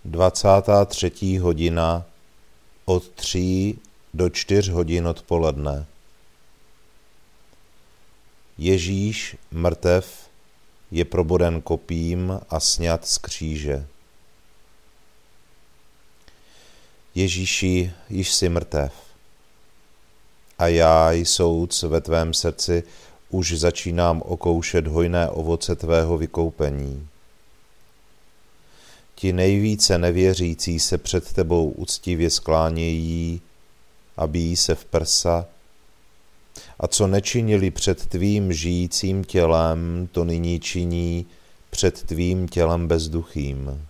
23. hodina od 3 do 4 hodin odpoledne. Ježíš, mrtev, je proboden kopím a sňat z kříže. Ježíši, již jsi mrtev. A já, soudc ve tvém srdci, už začínám okoušet hojné ovoce tvého vykoupení. Ti nejvíce nevěřící se před tebou uctivě sklánějí a bijí se v prsa, a co nečinili před tvým žijícím tělem, to nyní činí před tvým tělem bezduchým.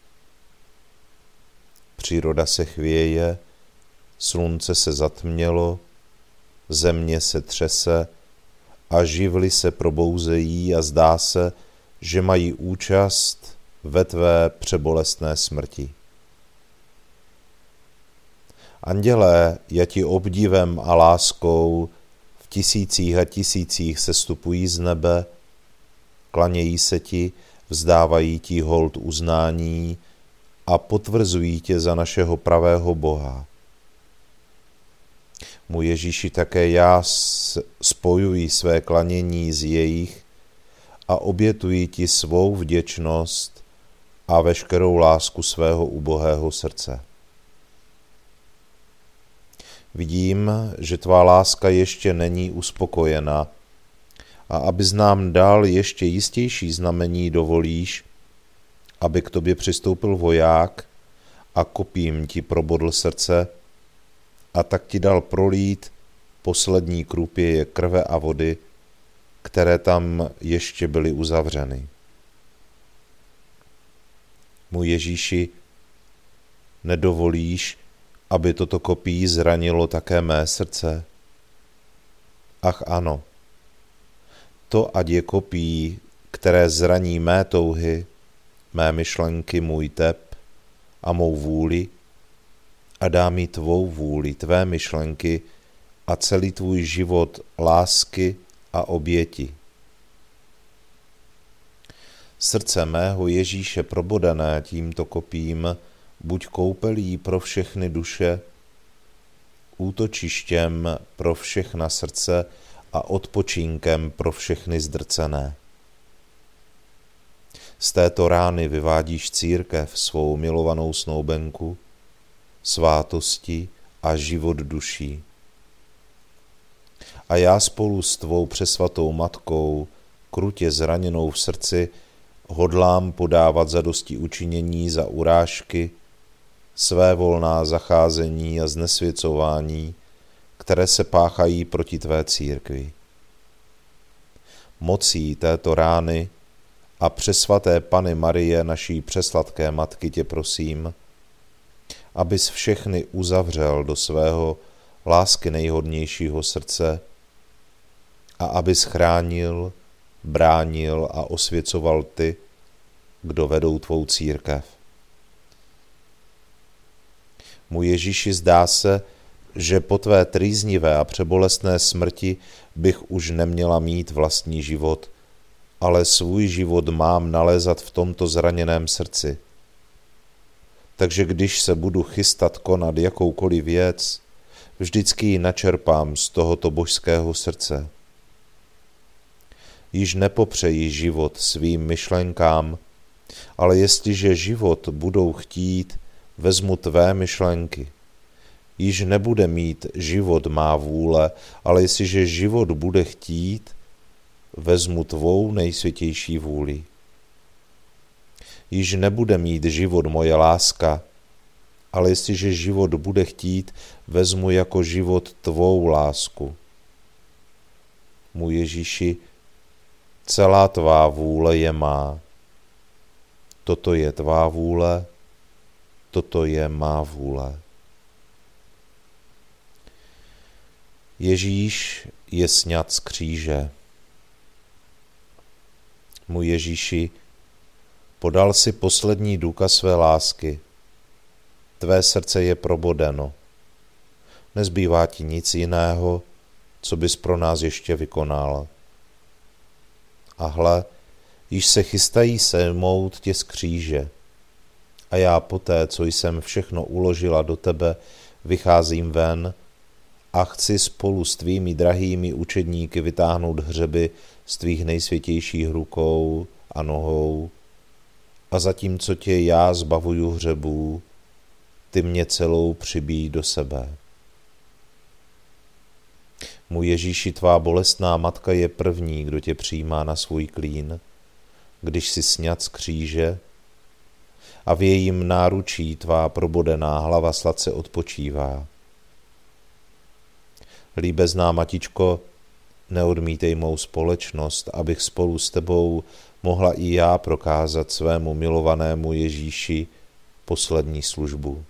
Příroda se chvěje, slunce se zatmělo, země se třese a živly se probouzejí a zdá se, že mají účast ve tvé přebolestné smrti. Andělé, jati obdivem a láskou v tisících a tisících sestupují z nebe, klanějí se ti, vzdávají ti hold uznání a potvrzují tě za našeho pravého Boha. Můj Ježíši, také já spojuji své klanění z jejich a obětuji ti svou vděčnost a veškerou lásku svého ubohého srdce. Vidím, že tvá láska ještě není uspokojena a abys nám dal ještě jistější znamení dovolíš, aby k tobě přistoupil voják a kopím ti probodl srdce a tak ti dal prolít poslední krůpěje krve a vody, které tam ještě byly uzavřeny. Můj Ježíši, nedovolíš, aby toto kopí zranilo také mé srdce? Ach ano, to ať je kopí, které zraní mé touhy, mé myšlenky, můj tep a mou vůli a dá mi tvou vůli, tvé myšlenky a celý tvůj život lásky a oběti. Srdce mého Ježíše probodané tímto kopím buď koupelí pro všechny duše, útočištěm pro všechna srdce a odpočinkem pro všechny zdrcené. Z této rány vyvádíš církev svou milovanou snoubenku, svátosti a život duší. A já spolu s tvou přesvatou matkou, krutě zraněnou v srdci, hodlám podávat zadosti učinění za urážky, svévolná zacházení a znesvěcování, které se páchají proti tvé církvi. Mocí této rány a přesvaté Panny Marie, naší přesladké matky, tě prosím, abys všechny uzavřel do svého lásky nejhodnějšího srdce a abys chránil, bránil a osvěcoval ty, kdo vedou tvou církev. Můj Ježíši, zdá se, že po tvé trýznivé a přebolestné smrti bych už neměla mít vlastní život, ale svůj život mám nalézat v tomto zraněném srdci. Takže když se budu chystat konat jakoukoliv věc, vždycky ji načerpám z tohoto božského srdce. Již nepopřeji život svým myšlenkám, ale jestliže život budou chtít, vezmu tvé myšlenky. Již nebude mít život má vůle, ale jestliže život bude chtít, vezmu tvou nejsvětější vůli. Již nebude mít život moje láska, ale jestliže život bude chtít, vezmu jako život tvou lásku. Můj Ježíši, celá tvá vůle je má. Toto je tvá vůle, toto je má vůle. Ježíš je sňat z kříže. Můj Ježíši, podal si poslední důkaz své lásky. Tvé srdce je probodeno. Nezbývá ti nic jiného, co bys pro nás ještě vykonal. A hle, již se chystají sejmout tě z kříže. a já poté, co jsem všechno uložila do tebe, vycházím ven a chci spolu s tvými drahými učedníky vytáhnout hřeby z tvých nejsvětějších rukou a nohou, a zatímco tě já zbavuju hřebů, ty mě celou přibíj do sebe. Můj Ježíši, tvá bolestná matka je první, kdo tě přijímá na svůj klín, když jsi sňat z kříže, a v jejím náručí tvá probodená hlava sladce odpočívá. Líbezná matičko, neodmítej mou společnost, abych spolu s tebou mohla i já prokázat svému milovanému Ježíši poslední službu.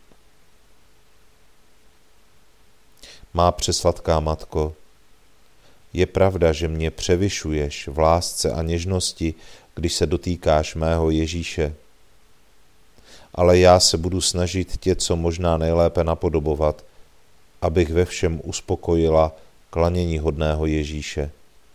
Má přesladká matko, je pravda, že mě převyšuješ v lásce a něžnosti, když se dotýkáš mého Ježíše. Ale já se budu snažit tě co možná nejlépe napodobovat, abych ve všem uspokojila klanění hodného Ježíše.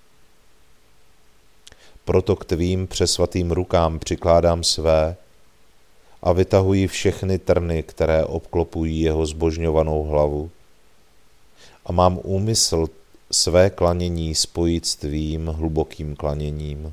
Proto k tvým přesvatým rukám přikládám své a vytahuji všechny trny, které obklopují jeho zbožňovanou hlavu. A mám úmysl své klanění spojit s tvým hlubokým klaněním.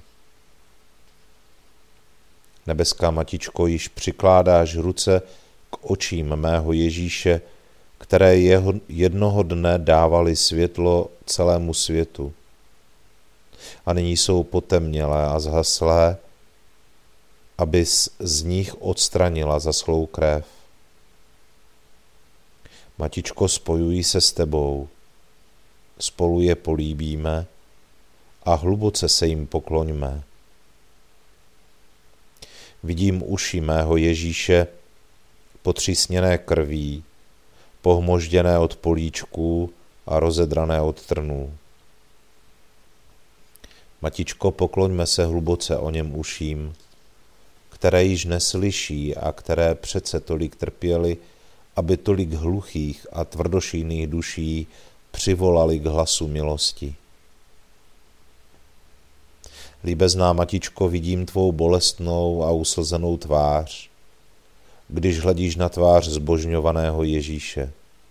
Nebeská matičko, již přikládáš ruce k očím mého Ježíše, které jednoho dne dávaly světlo celému světu. A nyní jsou potemnělé a zhaslé, abys z nich odstranila zaschlou krev. Matičko, spojují se s tebou, spolu je políbíme a hluboce se jim pokloňme. Vidím uši mého Ježíše, potřísněné krví, pohmožděné od políčků a rozedrané od trnů. Matičko, pokloňme se hluboce o něm uším, které již neslyší a které přece tolik trpěly, aby tolik hluchých a tvrdošíjných duší přivolali k hlasu milosti. Líbezná matičko, vidím tvou bolestnou a uslzenou tvář, když hledíš na tvář zbožňovaného Ježíše.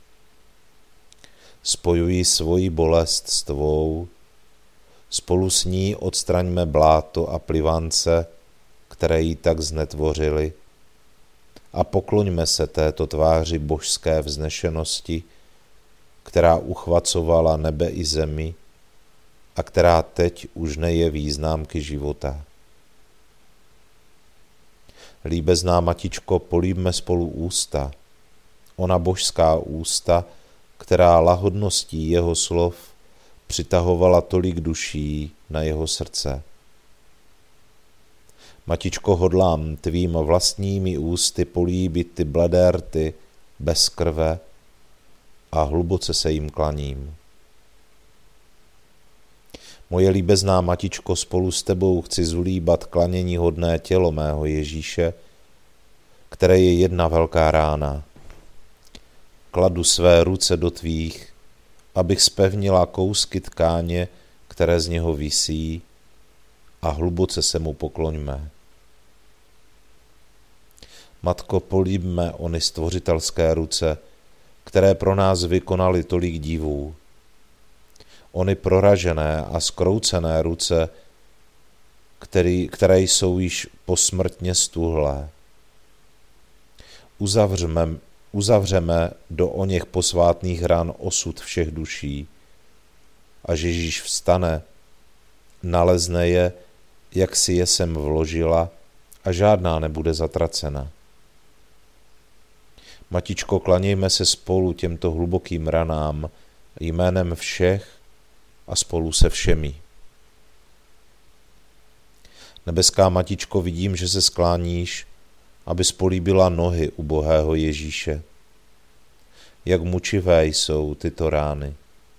Spojuji svoji bolest s tvou, spolu s ní odstraňme bláto a plivance, které jí tak znetvořily, a pokloňme se této tváři božské vznešenosti, která uchvacovala nebe i zemi a která teď už nejeví známky života. Líbezná matičko, políbme spolu ústa, ona božská ústa, která lahodností jeho slov přitahovala tolik duší na jeho srdce. Matičko, hodlám tvým vlastními ústy políbit ty bledé rty bez krve a hluboce se jim klaním. Moje líbezná matičko, spolu s tebou chci zulíbat klanění hodné tělo mého Ježíše, které je jedna velká rána. Kladu své ruce do tvých, abych spevnila kousky tkáně, které z něho visí, a hluboce se mu pokloňme. Matko, políbme ony stvořitelské ruce, které pro nás vykonaly tolik divů. Ony proražené a skroucené ruce, které jsou již posmrtně stuhlé. Uzavřeme do oněch posvátných ran osud všech duší. Až Ježíš vstane, nalezne je, jak si je sem vložila, a žádná nebude zatracena. Matičko, klanějme se spolu těmto hlubokým ranám jménem všech a spolu se všemi. Nebeská matičko, vidím, že se skláníš, abys políbila nohy ubohého Ježíše. Jak mučivé jsou tyto rány.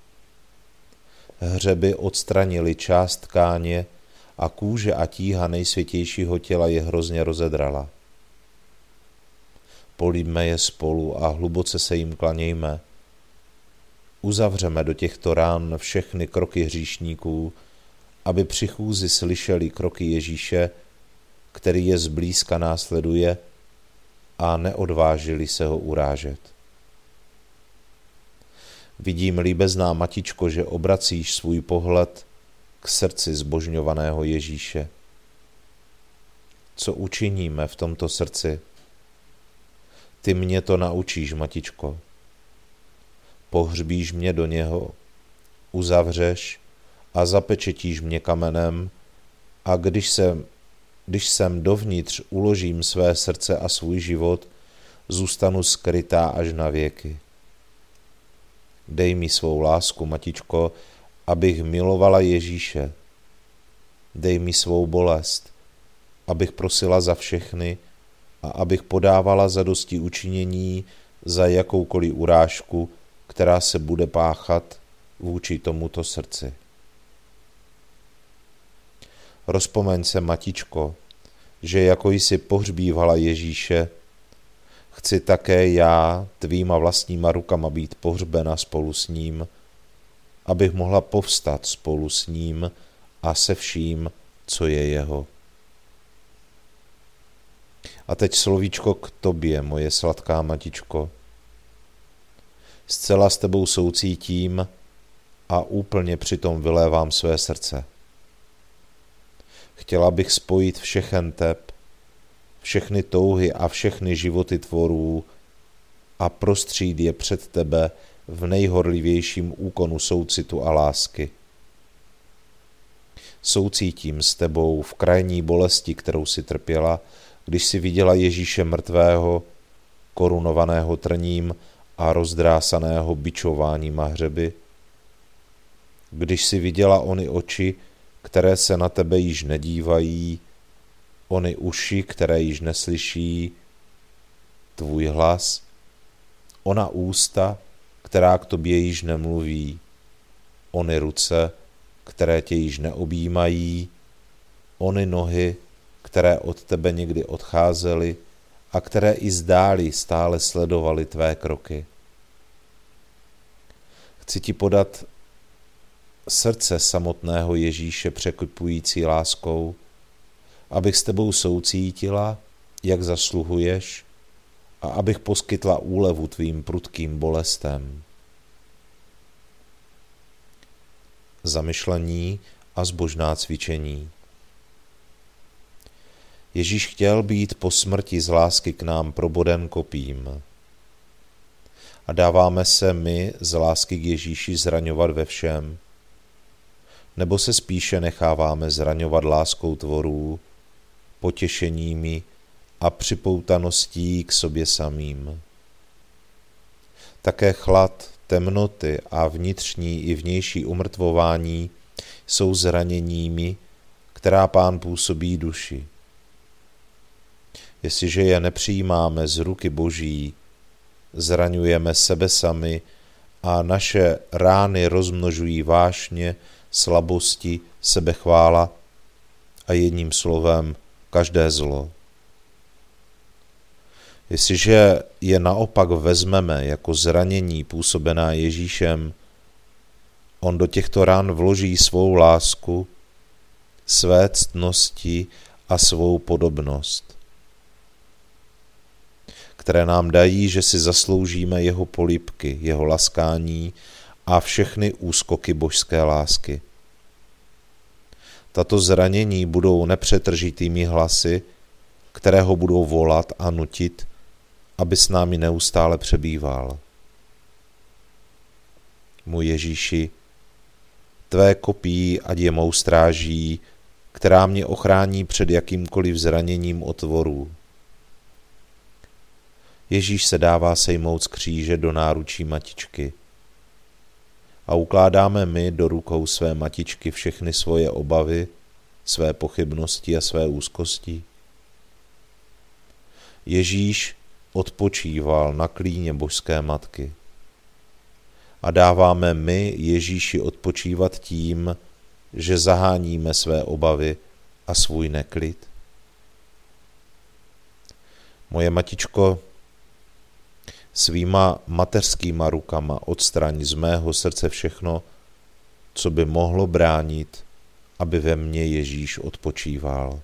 Hřeby odstranili část tkáně a kůže a tíha nejsvětějšího těla je hrozně rozedrala. Políbme je spolu a hluboce se jim klanějme. Uzavřeme do těchto rán všechny kroky hříšníků, aby při chůzi slyšeli kroky Ježíše, který je zblízka následuje, a neodvážili se ho urážet. Vidím, líbezná matičko, že obracíš svůj pohled k srdci zbožňovaného Ježíše. Co učiníme v tomto srdci? Ty mě to naučíš, matičko. Pohřbíš mě do něho, uzavřeš a zapečetíš mě kamenem, a když sem dovnitř uložím své srdce a svůj život, zůstanu skrytá až na věky. Dej mi svou lásku, matičko, abych milovala Ježíše. Dej mi svou bolest, abych prosila za všechny a abych podávala zadosti učinění za jakoukoliv urážku, která se bude páchat vůči tomuto srdci. Rozpomeň se, matičko, že jako jsi pohřbívala Ježíše, chci také já tvýma vlastníma rukama být pohřbena spolu s ním, abych mohla povstat spolu s ním a se vším, co je jeho. A teď slovíčko k tobě, moje sladká matičko. Zcela s tebou soucítím a úplně přitom vylévám své srdce. Chtěla bych spojit všechen teb, všechny touhy a všechny životy tvorů a prostřít je před tebe v nejhorlivějším úkonu soucitu a lásky. Soucítím s tebou v krajní bolesti, kterou si trpěla, když si viděla Ježíše mrtvého, korunovaného trním a rozdrásaného bičováním a hřeby. Když si viděla ony oči, které se na tebe již nedívají, ony uši, které již neslyší, tvůj hlas, ona ústa, která k tobě již nemluví, ony ruce, které tě již neobjímají, ony nohy, které od tebe někdy odcházely a které i zdáli stále sledovaly tvé kroky. Chci ti podat srdce samotného Ježíše překvapující láskou, abych s tebou soucítila, jak zasluhuješ, a abych poskytla úlevu tvým prudkým bolestem. Zamyšlení a zbožná cvičení. Ježíš chtěl být po smrti z lásky k nám proboden kopím. A dáváme se my z lásky k Ježíši zraňovat ve všem? Nebo se spíše necháváme zraňovat láskou tvorů, potěšeními a připoutaností k sobě samým? Také chlad, temnoty a vnitřní i vnější umrtvování jsou zraněními, která Pán působí duši. Jestliže je nepřijímáme z ruky Boží, zraňujeme sebe sami a naše rány rozmnožují vášně, slabosti, sebechvála a jedním slovem každé zlo. Jestliže je naopak vezmeme jako zranění působená Ježíšem, on do těchto ran vloží svou lásku, své ctnosti a svou podobnost, které nám dají, že si zasloužíme jeho polibky, jeho laskání a všechny úskoky božské lásky. Tato zranění budou nepřetržitými hlasy, které ho budou volat a nutit, aby s námi neustále přebýval. Můj Ježíši, tvé kopí ať je mou stráží, která mě ochrání před jakýmkoliv zraněním otvorů. Ježíš se dává sejmout z kříže do náručí matičky. A ukládáme my do rukou své matičky všechny svoje obavy, své pochybnosti a své úzkosti. Ježíš odpočíval na klíně božské matky. A dáváme my Ježíši odpočívat tím, že zaháníme své obavy a svůj neklid. Moje matičko, svýma mateřskýma rukama odstraň z mého srdce všechno, co by mohlo bránit, aby ve mně Ježíš odpočíval.